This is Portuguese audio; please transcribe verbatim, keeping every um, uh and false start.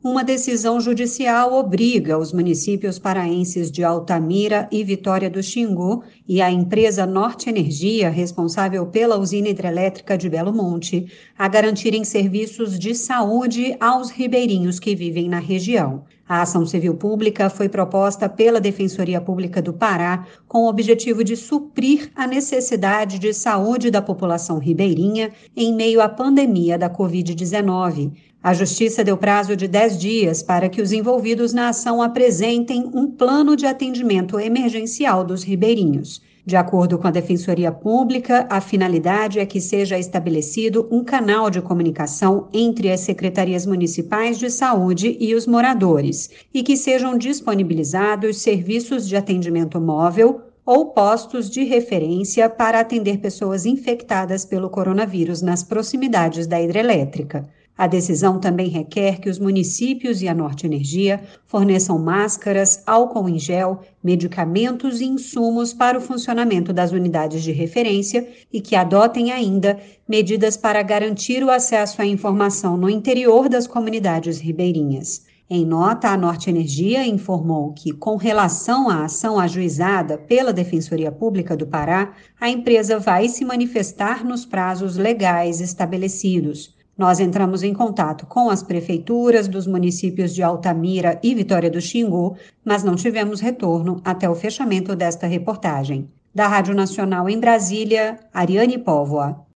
Uma decisão judicial obriga os municípios paraenses de Altamira e Vitória do Xingu e a empresa Norte Energia, responsável pela usina hidrelétrica de Belo Monte, a garantirem serviços de saúde aos ribeirinhos que vivem na região. A ação civil pública foi proposta pela Defensoria Pública do Pará com o objetivo de suprir a necessidade de saúde da população ribeirinha em meio à pandemia da covid dezenove. A Justiça deu prazo de dez dias para que os envolvidos na ação apresentem um plano de atendimento emergencial dos ribeirinhos. De acordo com a Defensoria Pública, a finalidade é que seja estabelecido um canal de comunicação entre as secretarias municipais de saúde e os moradores e que sejam disponibilizados serviços de atendimento móvel ou postos de referência para atender pessoas infectadas pelo coronavírus nas proximidades da hidrelétrica. A decisão também requer que os municípios e a Norte Energia forneçam máscaras, álcool em gel, medicamentos e insumos para o funcionamento das unidades de referência e que adotem ainda medidas para garantir o acesso à informação no interior das comunidades ribeirinhas. Em nota, a Norte Energia informou que, com relação à ação ajuizada pela Defensoria Pública do Pará, a empresa vai se manifestar nos prazos legais estabelecidos. Nós entramos em contato com as prefeituras dos municípios de Altamira e Vitória do Xingu, mas não tivemos retorno até o fechamento desta reportagem. Da Rádio Nacional em Brasília, Ariane Póvoa.